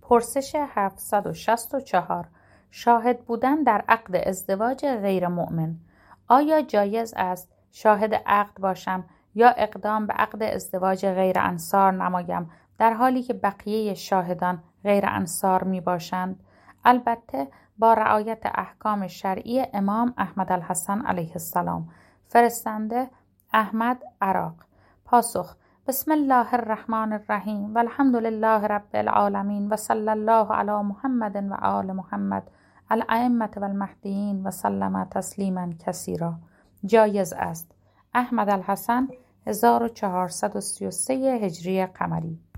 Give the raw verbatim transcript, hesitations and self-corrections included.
پرسش هفتصد و شصت و چهار. شاهد بودن در عقد ازدواج غیر مؤمن. آیا جایز است شاهد عقد باشم یا اقدام به عقد ازدواج غیر انصار نمایم در حالی که بقیه شاهدان غیر انصار می باشند؟ البته با رعایت احکام شرعی امام احمد الحسن علیه السلام. فرستنده احمد، عراق. پاسخ: بسم الله الرحمن الرحیم و الحمد لله رب العالمین و صلی الله علی محمد و آل محمد الائمة و المهدیین و سلم تسلیما کثیرا. جایز است. احمد الحسن هزار و چهارصد و سی و سه هجری قمری.